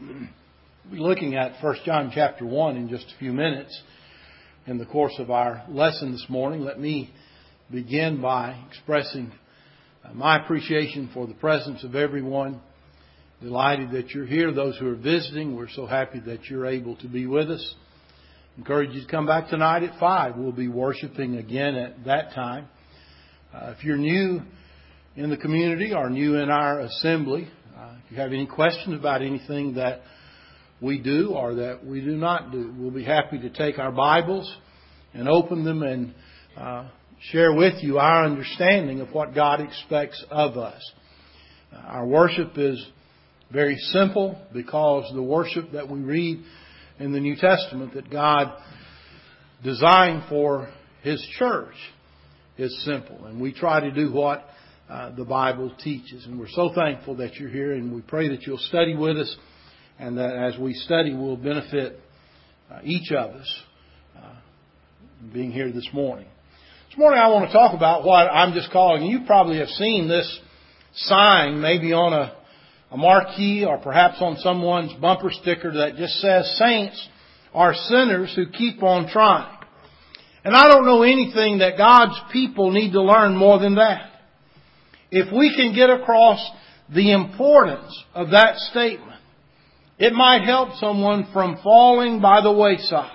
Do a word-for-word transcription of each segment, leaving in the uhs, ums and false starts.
We'll be looking at First John chapter one in just a few minutes in the course of our lesson this morning. Let me begin by expressing my appreciation for the presence of everyone. Delighted that you're here. Those who are visiting, we're so happy that you're able to be with us. Encourage you to come back tonight at five. We'll be worshiping again at that time. Uh, if you're new in the community or new in our assembly, uh, if you have any questions about anything that we do or that we do not do, we'll be happy to take our Bibles and open them and uh, share with you our understanding of what God expects of us. Uh, our worship is very simple because the worship that we read in the New Testament that God designed for His church is simple. And we try to do what uh, the Bible teaches. And we're so thankful that you're here, and we pray that you'll study with us, and that as we study we'll benefit uh, each of us uh, being here this morning. This morning I want to talk about what I'm just calling, and you probably have seen this sign maybe on a, a marquee or perhaps on someone's bumper sticker that just says, "Saints are sinners who keep on trying." And I don't know anything that God's people need to learn more than that. If we can get across the importance of that statement, it might help someone from falling by the wayside.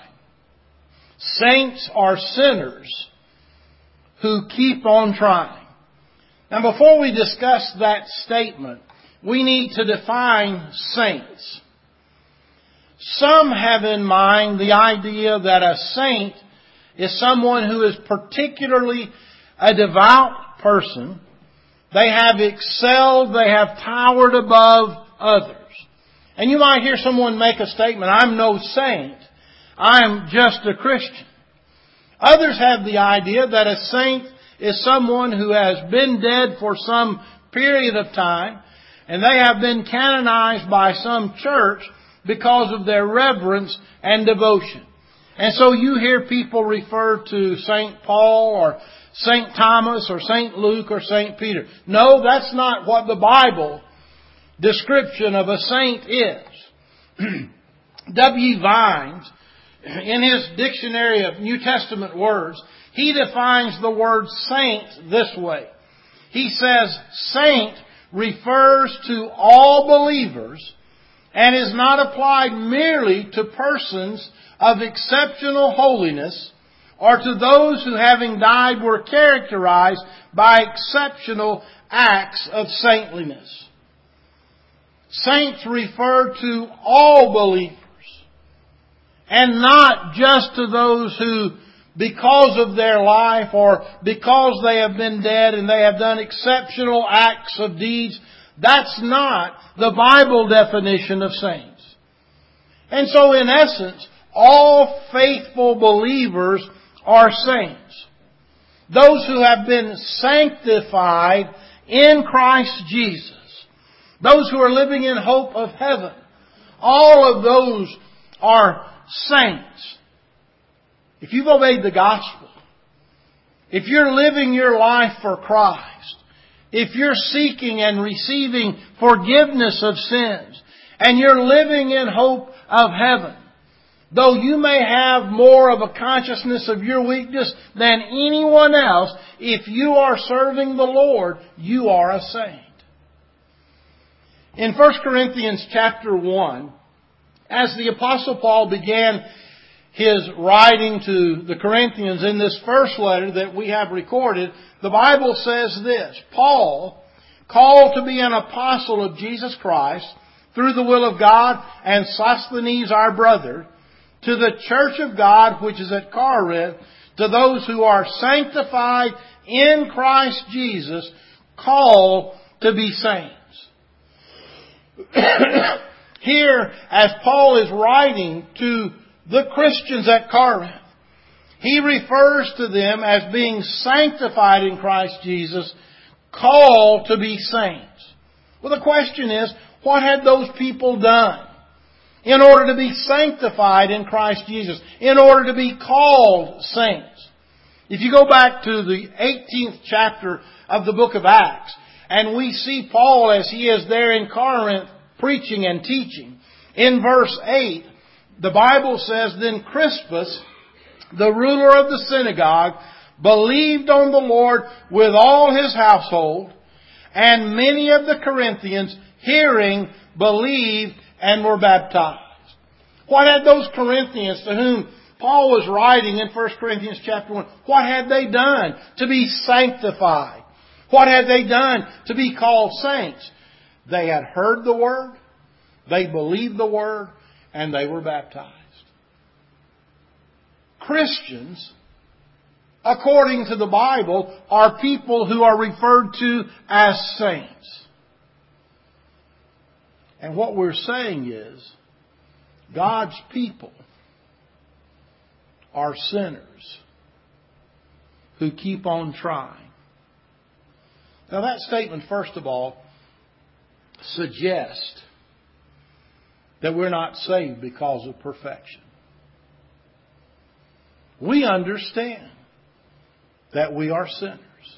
Saints are sinners who keep on trying. Now, before we discuss that statement, we need to define saints. Some have in mind the idea that a saint is someone who is particularly a devout person. They have excelled, they have towered above others. And you might hear someone make a statement, "I'm no saint, I'm just a Christian." Others have the idea that a saint is someone who has been dead for some period of time, and they have been canonized by some church because of their reverence and devotion. And so you hear people refer to Saint Paul or Saint Thomas or Saint Luke or Saint Peter. No, that's not what the Bible description of a saint is. W. Vines, in his Dictionary of New Testament Words, he defines the word saint this way. He says, "Saint refers to all believers and is not applied merely to persons of exceptional holiness or to those who, having died, were characterized by exceptional acts of saintliness." Saints refer to all believers and not just to those who, because of their life or because they have been dead and they have done exceptional acts of deeds. That's not the Bible definition of saints. And so in essence, all faithful believers are saints. Those who have been sanctified in Christ Jesus. Those who are living in hope of heaven. All of those are saints. If you've obeyed the gospel, if you're living your life for Christ, if you're seeking and receiving forgiveness of sins, and you're living in hope of heaven, though you may have more of a consciousness of your weakness than anyone else, if you are serving the Lord, you are a saint. In First Corinthians chapter one, as the Apostle Paul began his writing to the Corinthians in this first letter that we have recorded, the Bible says this: "Paul, called to be an apostle of Jesus Christ through the will of God, and Sosthenes our brother, to the church of God which is at Corinth, to those who are sanctified in Christ Jesus, called to be saints." Here, as Paul is writing to the Christians at Corinth, he refers to them as being sanctified in Christ Jesus, called to be saints. Well, the question is, what had those people done in order to be sanctified in Christ Jesus, in order to be called saints? If you go back to the eighteenth chapter of the book of Acts, and we see Paul as he is there in Corinth preaching and teaching, In verse eight, the Bible says, Then Crispus, the ruler of the synagogue, believed on the Lord with all his household, and many of the Corinthians, hearing, believed and were baptized. What had those Corinthians to whom Paul was writing in First Corinthians chapter one, what had they done to be sanctified? What had they done to be called saints? They had heard the Word, they believed the Word, and they were baptized. Christians, according to the Bible, are people who are referred to as saints. And what we're saying is, God's people are sinners who keep on trying. Now that statement, first of all, suggests that we're not saved because of perfection. We understand that we are sinners.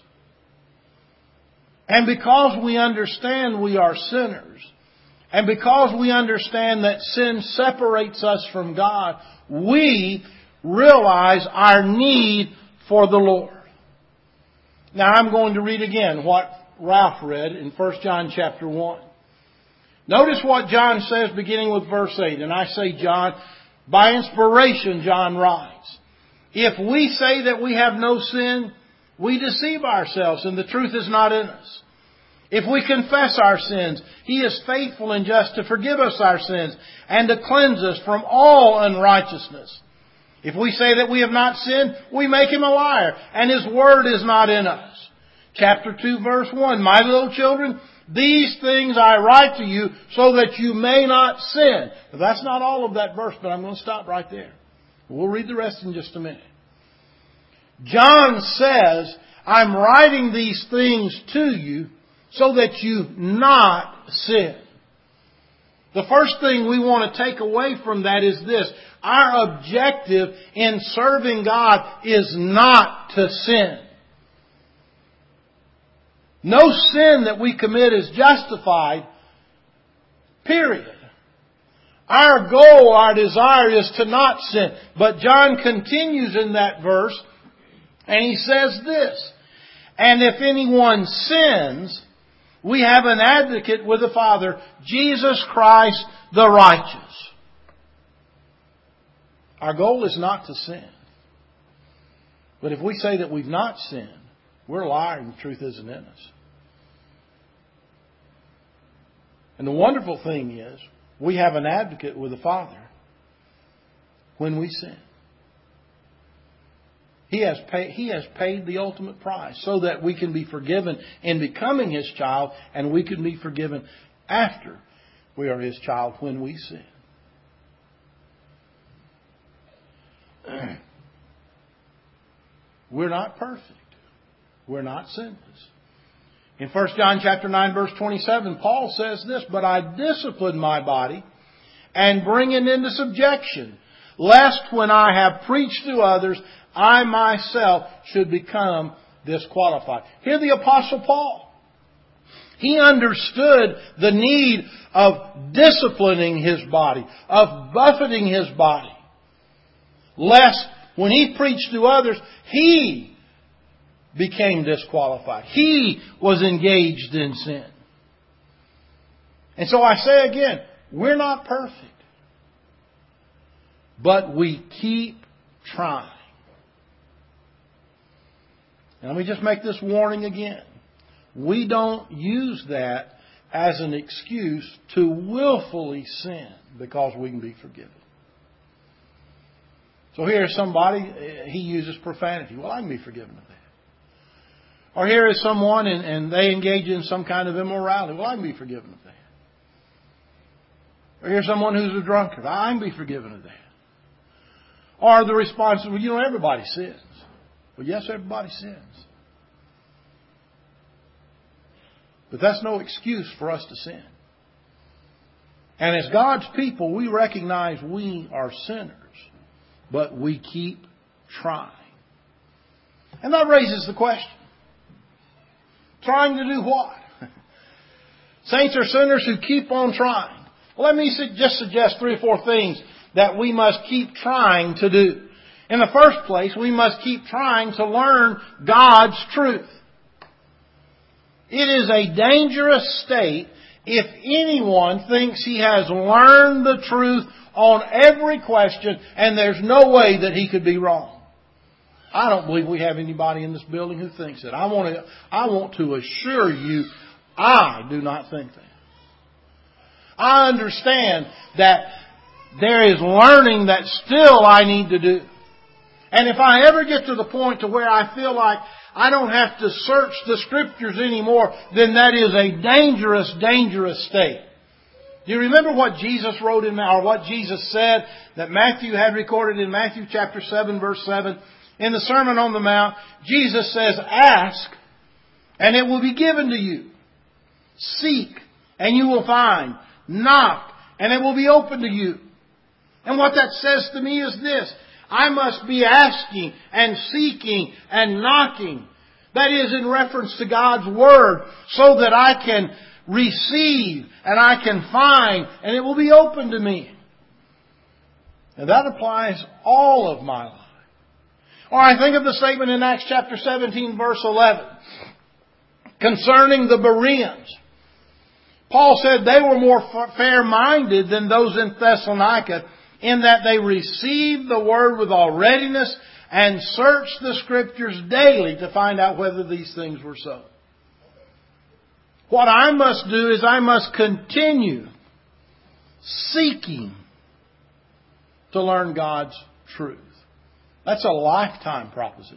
And because we understand we are sinners, and because we understand that sin separates us from God, we realize our need for the Lord. Now I'm going to read again what Ralph read in First John chapter one. Notice what John says beginning with verse eight. And I say John, by inspiration John writes, If we say that we have no sin, we deceive ourselves and the truth is not in us. If we confess our sins, He is faithful and just to forgive us our sins and to cleanse us from all unrighteousness. If we say that we have not sinned, we make Him a liar, and His word is not in us. Chapter two, verse one, My little children, these things I write to you so that you may not sin. Now, that's not all of that verse, but I'm going to stop right there. We'll read the rest in just a minute. John says, I'm writing these things to you so that you not sin. The first thing we want to take away from that is this. Our objective in serving God is not to sin. No sin that we commit is justified. Period. Our goal, our desire is to not sin. But John continues in that verse and he says this, And if anyone sins, we have an advocate with the Father, Jesus Christ the righteous. Our goal is not to sin. But if we say that we've not sinned, we're a liar and the truth isn't in us. And the wonderful thing is, we have an advocate with the Father when we sin. He has paid, He has paid the ultimate price so that we can be forgiven in becoming His child, and we can be forgiven after we are His child when we sin. We're not perfect. We're not sinless. In First John chapter nine, verse twenty-seven, Paul says this, But I discipline my body and bring it into subjection, lest when I have preached to others, I myself should become disqualified. Here the Apostle Paul. He understood the need of disciplining his body, of buffeting his body, lest when he preached to others, he became disqualified. He was engaged in sin. And so I say again, we're not perfect. But we keep trying. And let me just make this warning again. We don't use that as an excuse to willfully sin because we can be forgiven. So here's somebody, he uses profanity. Well, I can be forgiven of that. Or here is someone and, and they engage in some kind of immorality. Well, I can be forgiven of that. Or here's someone who's a drunkard. I can be forgiven of that. Or the response is, well, you know, everybody sins. Well, yes, everybody sins. But that's no excuse for us to sin. And as God's people, we recognize we are sinners. But we keep trying. And that raises the question. Trying to do what? Saints are sinners who keep on trying. Well, let me su- just suggest three or four things that we must keep trying to do. In the first place, we must keep trying to learn God's truth. It is a dangerous state if anyone thinks he has learned the truth on every question and there's no way that he could be wrong. I don't believe we have anybody in this building who thinks that. I want to, I want to assure you, I do not think that. I understand that there is learning that still I need to do. And if I ever get to the point to where I feel like I don't have to search the Scriptures anymore, then that is a dangerous, dangerous state. Do you remember what Jesus wrote in, or what Jesus said that Matthew had recorded in Matthew chapter seven, verse seven? In the Sermon on the Mount, Jesus says, "Ask, and it will be given to you. Seek, and you will find. Knock, and it will be open to you." And what that says to me is this: I must be asking and seeking and knocking. That is in reference to God's Word, so that I can receive and I can find, and it will be open to me. And that applies all of my life. Or I think of the statement in Acts chapter seventeen, verse eleven, concerning the Bereans. Paul said they were more fair-minded than those in Thessalonica, in that they received the Word with all readiness and searched the Scriptures daily to find out whether these things were so. What I must do is I must continue seeking to learn God's truth. That's a lifetime proposition.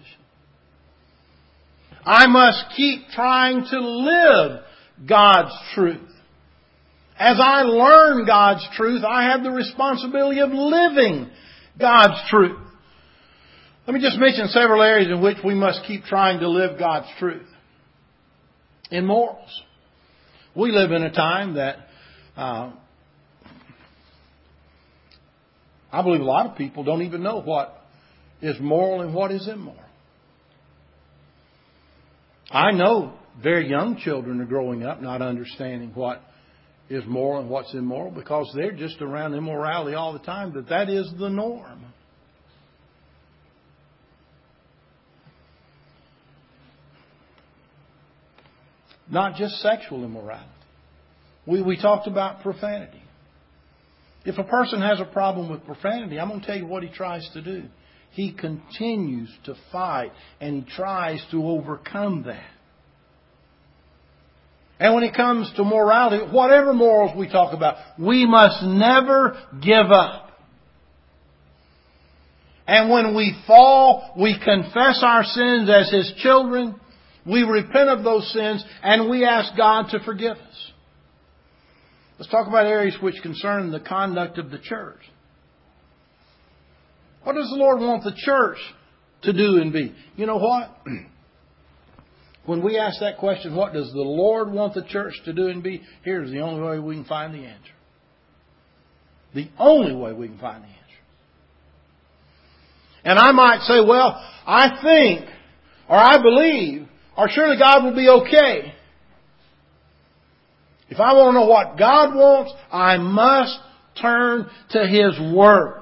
I must keep trying to live God's truth. As I learn God's truth, I have the responsibility of living God's truth. Let me just mention several areas in which we must keep trying to live God's truth. In morals. We live in a time that uh, I believe a lot of people don't even know what is moral and what is immoral. I know very young children are growing up not understanding what is moral and what's immoral, because they're just around immorality all the time, that that is the norm. Not just sexual immorality. We, we talked about profanity. If a person has a problem with profanity, I'm going to tell you what he tries to do. He continues to fight and he tries to overcome that. And when it comes to morality, whatever morals we talk about, we must never give up. And when we fall, we confess our sins as His children. We repent of those sins and we ask God to forgive us. Let's talk about areas which concern the conduct of the church. What does the Lord want the church to do and be? You know what? When we ask that question, what does the Lord want the church to do and be? Here's the only way we can find the answer. The only way we can find the answer. And I might say, well, I think, or I believe, or surely God will be okay. If I want to know what God wants, I must turn to His Word.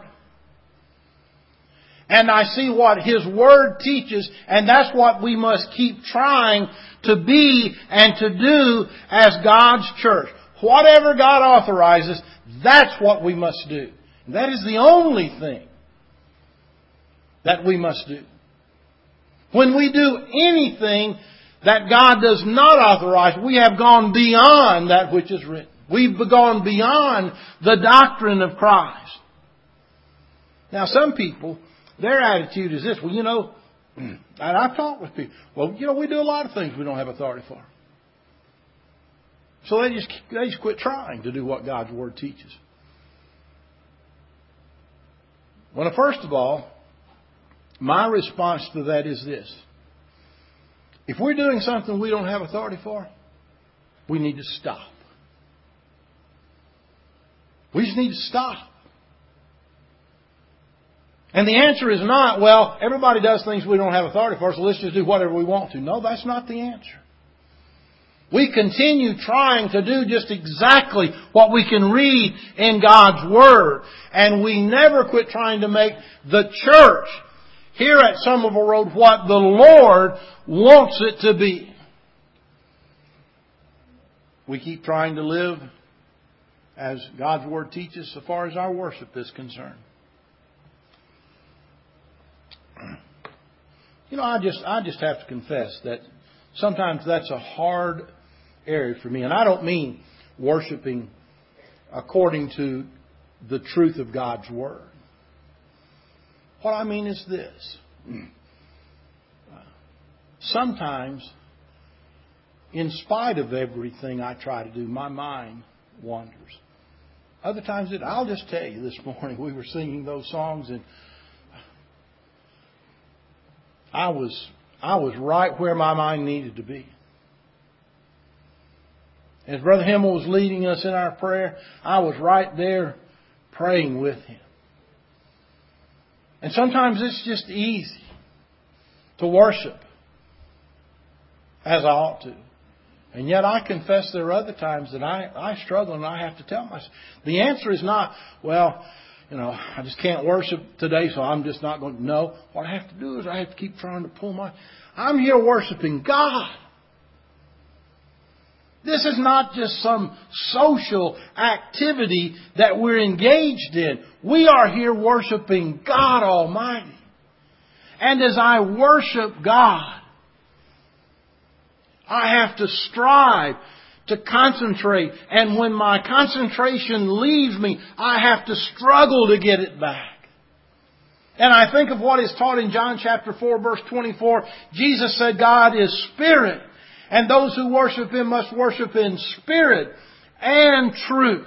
And I see what His Word teaches, and that's what we must keep trying to be and to do as God's church. Whatever God authorizes, that's what we must do. And that is the only thing that we must do. When we do anything that God does not authorize, we have gone beyond that which is written. We've gone beyond the doctrine of Christ. Now, some people, their attitude is this: well, you know, and I've talked with people, well, you know, we do a lot of things we don't have authority for. So they just, they just quit trying to do what God's Word teaches. Well, first of all, my response to that is this: if we're doing something we don't have authority for, we need to stop. We just need to stop. And the answer is not, well, everybody does things we don't have authority for, so let's just do whatever we want to. No, that's not the answer. We continue trying to do just exactly what we can read in God's Word. And we never quit trying to make the church here at Somerville Road what the Lord wants it to be. We keep trying to live as God's Word teaches so far as our worship is concerned. You know, I just I just have to confess that sometimes that's a hard area for me. And I don't mean worshiping according to the truth of God's Word. What I mean is this. Sometimes, in spite of everything I try to do, my mind wanders. Other times, it, I'll just tell you, this morning we were singing those songs and I was I was right where my mind needed to be. As Brother Himmel was leading us in our prayer, I was right there praying with him. And sometimes it's just easy to worship as I ought to. And yet I confess there are other times that I, I struggle and I have to tell myself. The answer is not, well, you know, I just can't worship today, so I'm just not going to. No, what I have to do is I have to keep trying to pull my... I'm here worshiping God. This is not just some social activity that we're engaged in. We are here worshiping God Almighty. And as I worship God, I have to strive to concentrate. And when my concentration leaves me, I have to struggle to get it back. And I think of what is taught in John chapter four, verse twenty-four. Jesus said God is Spirit. And those who worship Him must worship in spirit and truth.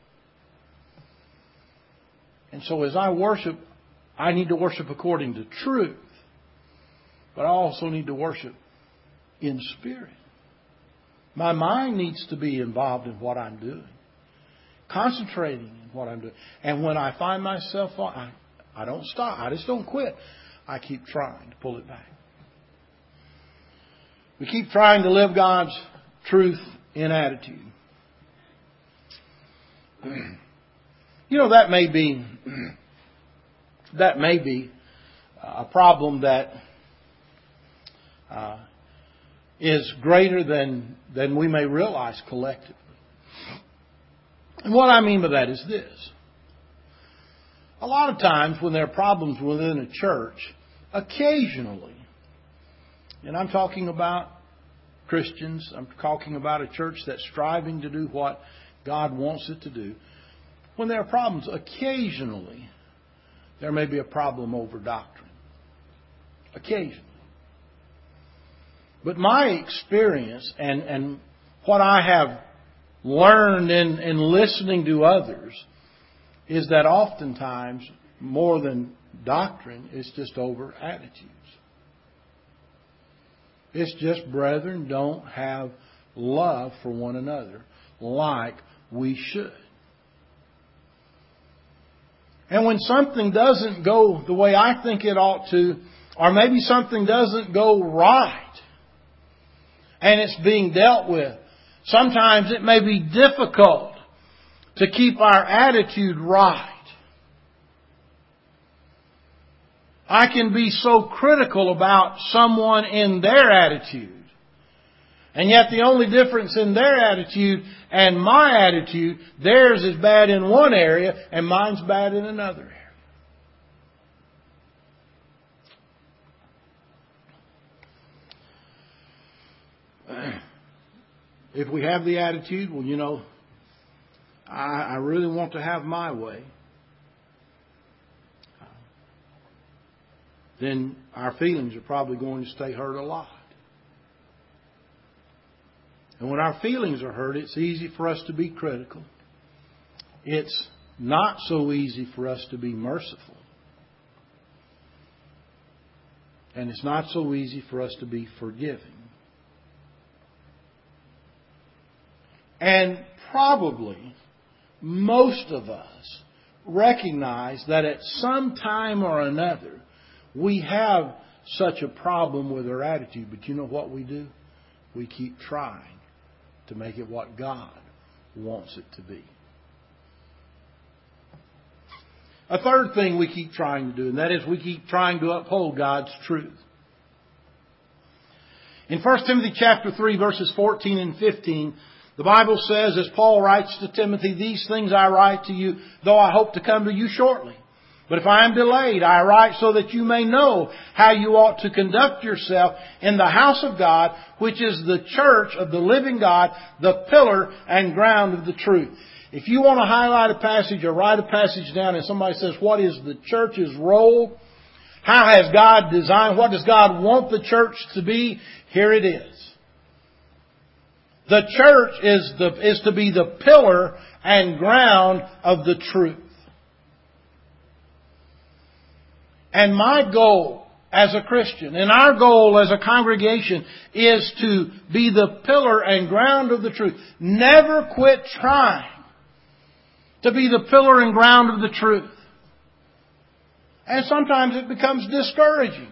And so as I worship, I need to worship according to truth. But I also need to worship in spirit. My mind needs to be involved in what I'm doing. Concentrating in what I'm doing. And when I find myself, I, I don't stop. I just don't quit. I keep trying to pull it back. We keep trying to live God's truth in attitude. You know, that may be that may be a problem that uh, is greater than than we may realize collectively. And what I mean by that is this. A lot of times when there are problems within a church, occasionally, and I'm talking about Christians, I'm talking about a church that's striving to do what God wants it to do. When there are problems, occasionally, there may be a problem over doctrine. Occasionally. But my experience and, and what I have learned in, in listening to others is that oftentimes, more than doctrine, it's just over attitudes. It's just brethren don't have love for one another like we should. And when something doesn't go the way I think it ought to, or maybe something doesn't go right, and it's being dealt with, sometimes it may be difficult to keep our attitude right. I can be so critical about someone in their attitude. And yet the only difference in their attitude and my attitude, theirs is bad in one area and mine's bad in another area. If we have the attitude, well, you know, I, I really want to have my way, then our feelings are probably going to stay hurt a lot. And when our feelings are hurt, it's easy for us to be critical. It's not so easy for us to be merciful. And it's not so easy for us to be forgiving. And probably most of us recognize that at some time or another, we have such a problem with our attitude. But you know what we do? We keep trying to make it what God wants it to be. A third thing we keep trying to do, and that is we keep trying to uphold God's truth. In First Timothy chapter three, verses fourteen and fifteen, the Bible says, as Paul writes to Timothy, "These things I write to you, though I hope to come to you shortly. But if I am delayed, I write so that you may know how you ought to conduct yourself in the house of God, which is the church of the living God, the pillar and ground of the truth." If you want to highlight a passage or write a passage down and somebody says, what is the church's role? How has God designed? What does God want the church to be? Here it is. The church is, the, is to be the pillar and ground of the truth. And my goal as a Christian, and our goal as a congregation, is to be the pillar and ground of the truth. Never quit trying to be the pillar and ground of the truth. And sometimes it becomes discouraging.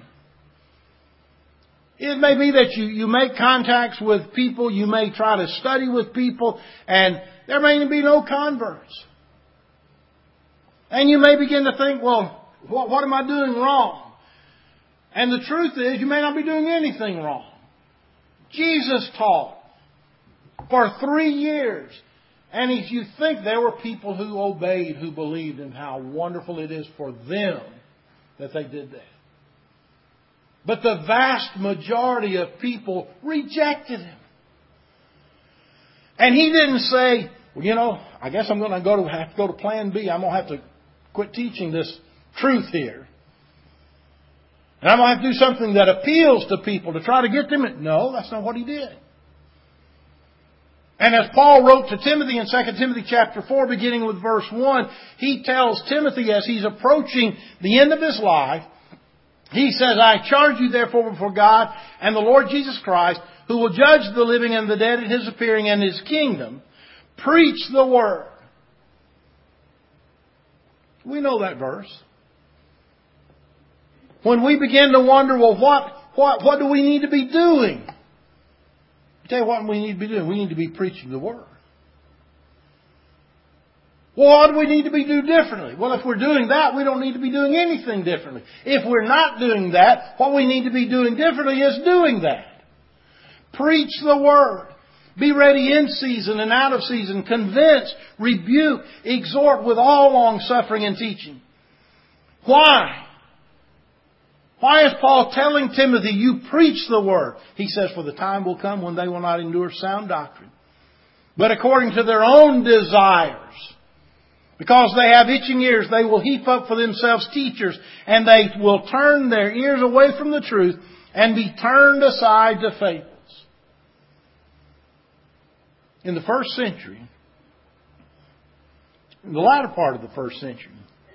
It may be that you, you make contacts with people, you may try to study with people, and there may be no converts. And you may begin to think, well, what, what am I doing wrong? And the truth is, you may not be doing anything wrong. Jesus taught for three years. And if you think there were people who obeyed, who believed, and how wonderful it is for them that they did that. But the vast majority of people rejected Him. And He didn't say, well, you know, I guess I'm going to go to have to go to plan B. I'm going to have to quit teaching this truth here. And I'm going to have to do something that appeals to people to try to get them. No, that's not what He did. And as Paul wrote to Timothy in Second Timothy chapter four, beginning with verse one, he tells Timothy as he's approaching the end of his life, he says, "I charge you therefore before God and the Lord Jesus Christ, who will judge the living and the dead at His appearing and His kingdom, preach the word." We know that verse. When we begin to wonder, well, what, what, what do we need to be doing? I tell you what we need to be doing. We need to be preaching the Word. Well, what do we need to be doing differently? Well, if we're doing that, we don't need to be doing anything differently. If we're not doing that, what we need to be doing differently is doing that. Preach the Word. Be ready in season and out of season. Convince, rebuke, exhort with all long suffering and teaching. Why? Why is Paul telling Timothy, you preach the Word? He says, for the time will come when they will not endure sound doctrine, but according to their own desires. Because they have itching ears, they will heap up for themselves teachers, and they will turn their ears away from the truth and be turned aside to fables. In the first century, in the latter part of the first century,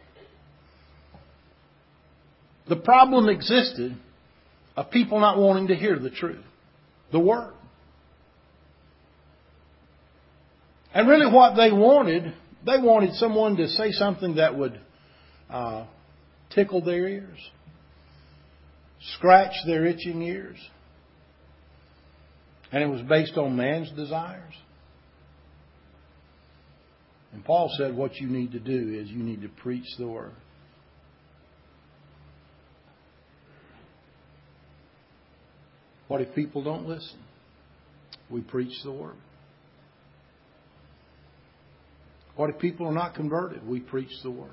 the problem existed of people not wanting to hear the truth, the Word. And really what they wanted, they wanted someone to say something that would uh, tickle their ears, scratch their itching ears. And it was based on man's desires. And Paul said what you need to do is you need to preach the Word. What if people don't listen? We preach the Word. What if people are not converted? We preach the Word.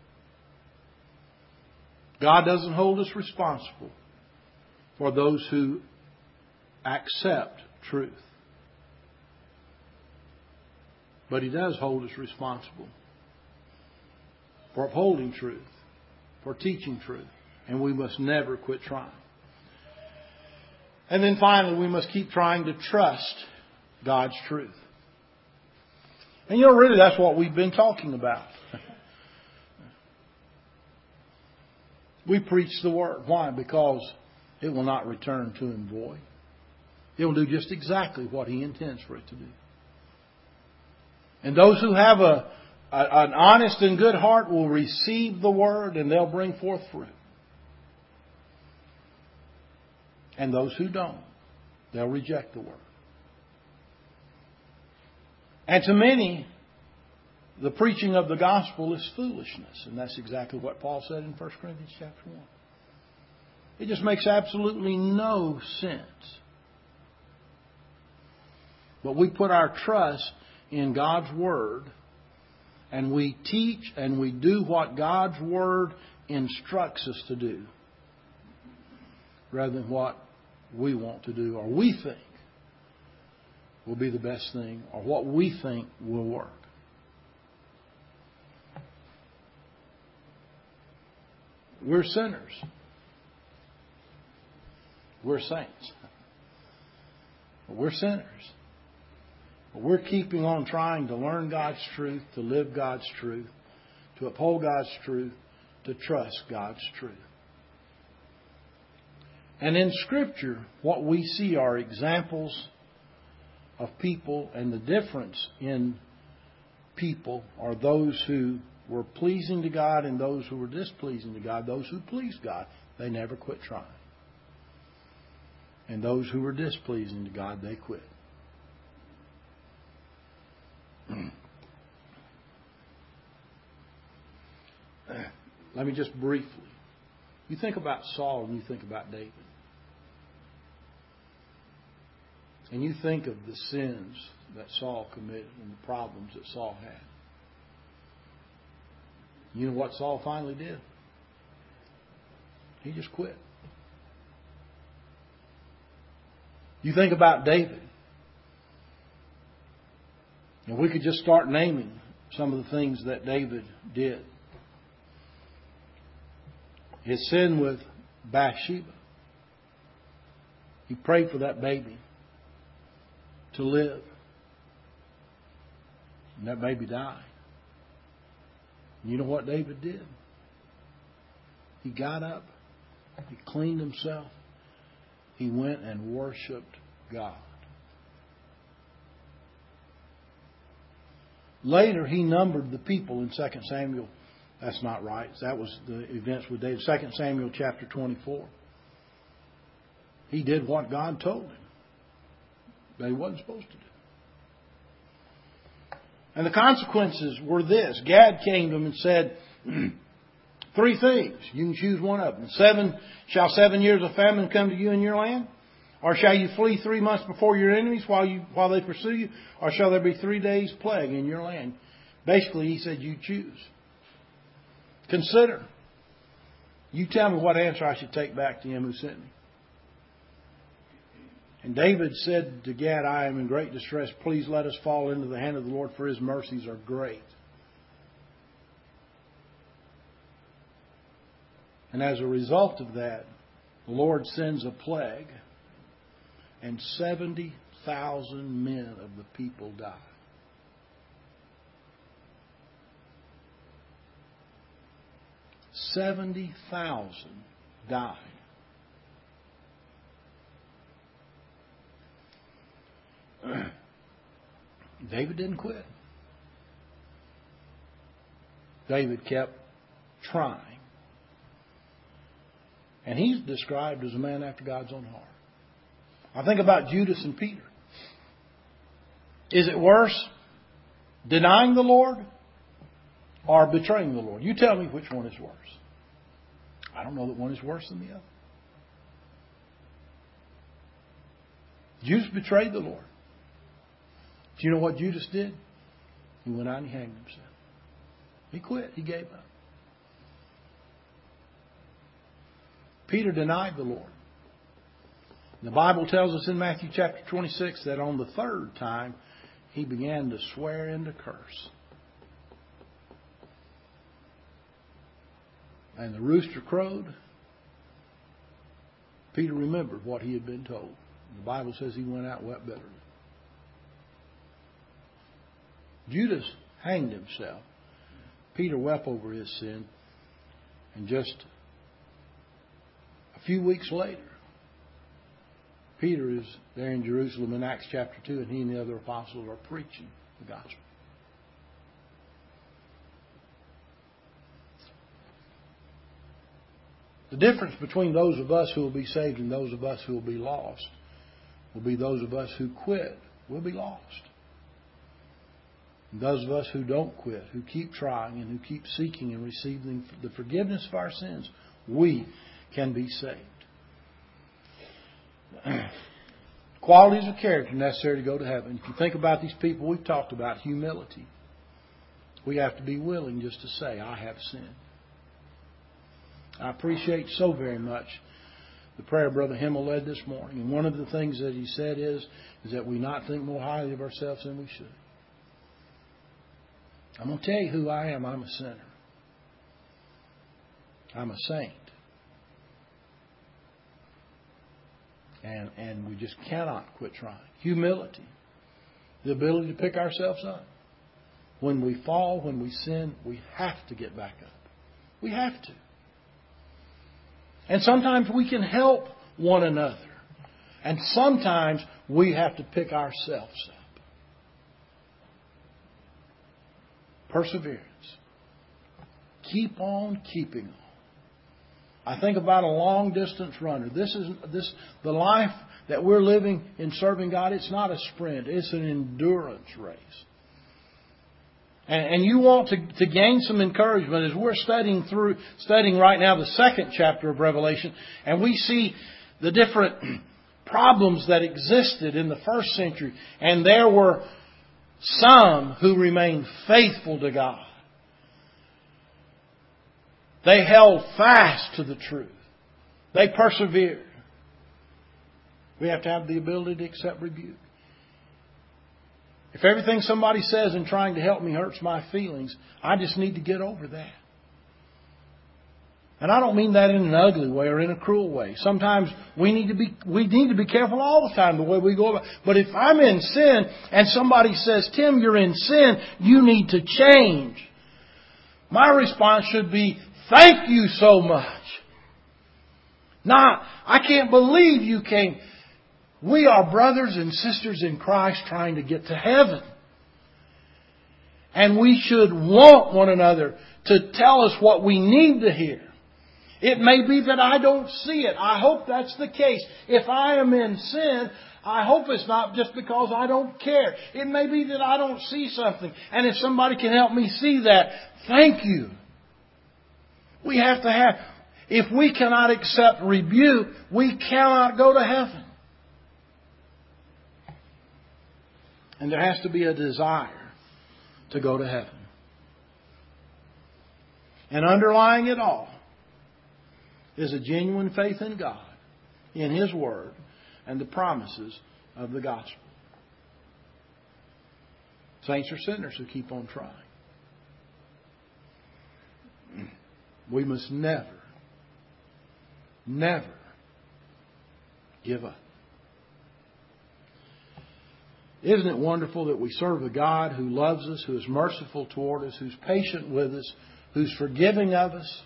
God doesn't hold us responsible for those who accept truth. But He does hold us responsible for upholding truth, for teaching truth. And we must never quit trying. And then finally, we must keep trying to trust God's truth. And you know, really, that's what we've been talking about. We preach the Word. Why? Because it will not return to Him void. It will do just exactly what He intends for it to do. And those who have a, a an honest and good heart will receive the Word and they'll bring forth fruit. And those who don't, they'll reject the Word. And to many, the preaching of the gospel is foolishness. And that's exactly what Paul said in First Corinthians chapter one. It just makes absolutely no sense. But we put our trust in God's Word, and we teach and we do what God's Word instructs us to do, rather than what we want to do or we think will be the best thing or what we think will work. We're sinners. We're saints. We're sinners. We're keeping on trying to learn God's truth, to live God's truth, to uphold God's truth, to trust God's truth. And in Scripture, what we see are examples of people, and the difference in people are those who were pleasing to God and those who were displeasing to God. Those who pleased God, they never quit trying. And those who were displeasing to God, they quit. Let me just briefly. You think about Saul and you think about David. And you think of the sins that Saul committed and the problems that Saul had. You know what Saul finally did? He just quit. You think about David. And we could just start naming some of the things that David did. His sin with Bathsheba. He prayed for that baby to live. And that baby died. And you know what David did? He got up. He cleaned himself. He went and worshiped God. Later, he numbered the people in Second Samuel. That's not right. That was the events with David. Second Samuel chapter twenty-four. He did what God told him that he wasn't supposed to do. And the consequences were this. Gad came to him and said, three things. You can choose one of them. Seven, shall seven years of famine come to you in your land? Or shall you flee three months before your enemies while you while they pursue you? Or shall there be three days plague in your land? Basically, he said, you choose. Consider. You tell me what answer I should take back to him who sent me. And David said to Gad, I am in great distress. Please let us fall into the hand of the Lord, for His mercies are great. And as a result of that, the Lord sends a plague, and seventy thousand men of the people die. seventy thousand died. David didn't quit. David kept trying. And he's described as a man after God's own heart. I think about Judas and Peter. Is it worse denying the Lord or betraying the Lord? You tell me which one is worse. I don't know that one is worse than the other. Judas betrayed the Lord. Do you know what Judas did? He went out and he hanged himself. He quit. He gave up. Peter denied the Lord. The Bible tells us in Matthew chapter twenty-six that on the third time he began to swear and to curse. And the rooster crowed. Peter remembered what he had been told. The Bible says he went out and wept bitterly. Judas hanged himself. Peter wept over his sin. And just a few weeks later, Peter is there in Jerusalem in Acts chapter two, and he and the other apostles are preaching the gospel. The difference between those of us who will be saved and those of us who will be lost will be those of us who quit will be lost. And those of us who don't quit, who keep trying and who keep seeking and receiving the forgiveness of our sins, we can be saved. Qualities of character necessary to go to heaven. If you think about these people we've talked about, humility. We have to be willing just to say, I have sinned. I appreciate so very much the prayer Brother Himmel led this morning. And one of the things that he said is, is that we not think more highly of ourselves than we should. I'm going to tell you who I am. I'm a sinner. I'm a saint. And, and we just cannot quit trying. Humility. The ability to pick ourselves up. When we fall, when we sin, we have to get back up. We have to. And sometimes we can help one another. And sometimes we have to pick ourselves up. Perseverance. Keep on keeping on. I think about a long distance runner. This is this the life that we're living in serving God. It's not a sprint. It's an endurance race. And, and you want to, to gain some encouragement as we're studying through studying right now the second chapter of Revelation, and we see the different problems that existed in the first century, and there were some who remained faithful to God. They held fast to the truth. They persevered. We have to have the ability to accept rebuke. If everything somebody says in trying to help me hurts my feelings, I just need to get over that. And I don't mean that in an ugly way or in a cruel way. Sometimes we need to be we need to be careful all the time the way we go about it. But if I'm in sin and somebody says, Tim, you're in sin, you need to change, my response should be, thank you so much. Not, I can't believe you came. We are brothers and sisters in Christ trying to get to heaven. And we should want one another to tell us what we need to hear. It may be that I don't see it. I hope that's the case. If I am in sin, I hope it's not just because I don't care. It may be that I don't see something. And if somebody can help me see that, thank you. We have to have, if we cannot accept rebuke, we cannot go to heaven. And there has to be a desire to go to heaven. And underlying it all is a genuine faith in God, in His Word, and the promises of the gospel. Saints are sinners who keep on trying. We must never, never give up. Isn't it wonderful that we serve a God who loves us, who is merciful toward us, who's patient with us, who's forgiving of us?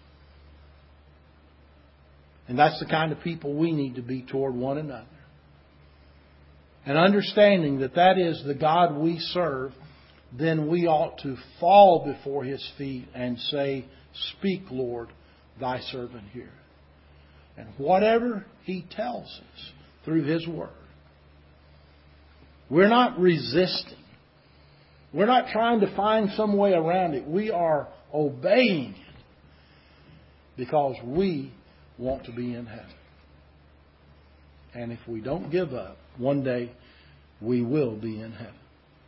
And that's the kind of people we need to be toward one another. And understanding that that is the God we serve, then we ought to fall before His feet and say, speak, Lord, thy servant heareth. And whatever He tells us through His Word, we're not resisting. We're not trying to find some way around it. We are obeying it because we want to be in heaven. And if we don't give up, one day we will be in heaven.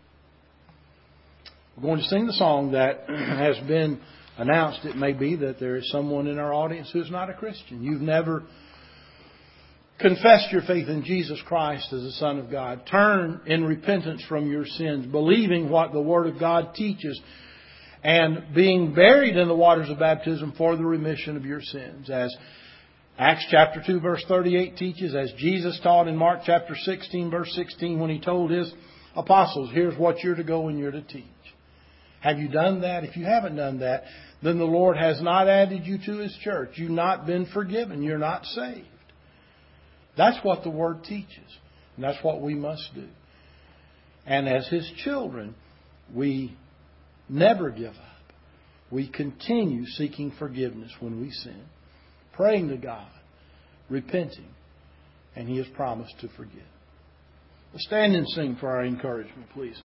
We're going to sing the song that has been announced. It may be that there is someone in our audience who's not a Christian. You've never confessed your faith in Jesus Christ as the Son of God. Turn in repentance from your sins, believing what the Word of God teaches, and being buried in the waters of baptism for the remission of your sins. As Acts chapter two verse thirty-eight teaches, as Jesus taught in Mark chapter sixteen verse sixteen when He told His apostles, here's what you're to go and you're to teach. Have you done that? If you haven't done that, then the Lord has not added you to His church. You've not been forgiven. You're not saved. That's what the Word teaches. And that's what we must do. And as His children, we never give up. We continue seeking forgiveness when we sin, praying to God, repenting, and He has promised to forgive. Let's stand and sing for our encouragement, please.